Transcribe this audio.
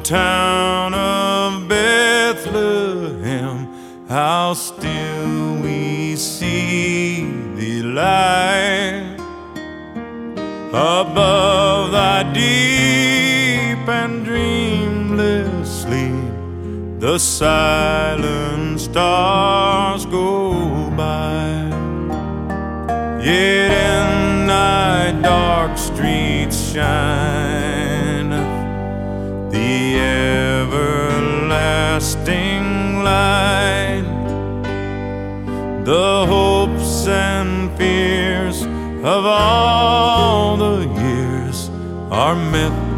town of Bethlehem, how still we see thee lie above thy deep and dreamless sleep. The silent stars go by, yet in thy dark streets shine the everlasting light. The hopes and fears of all the years are met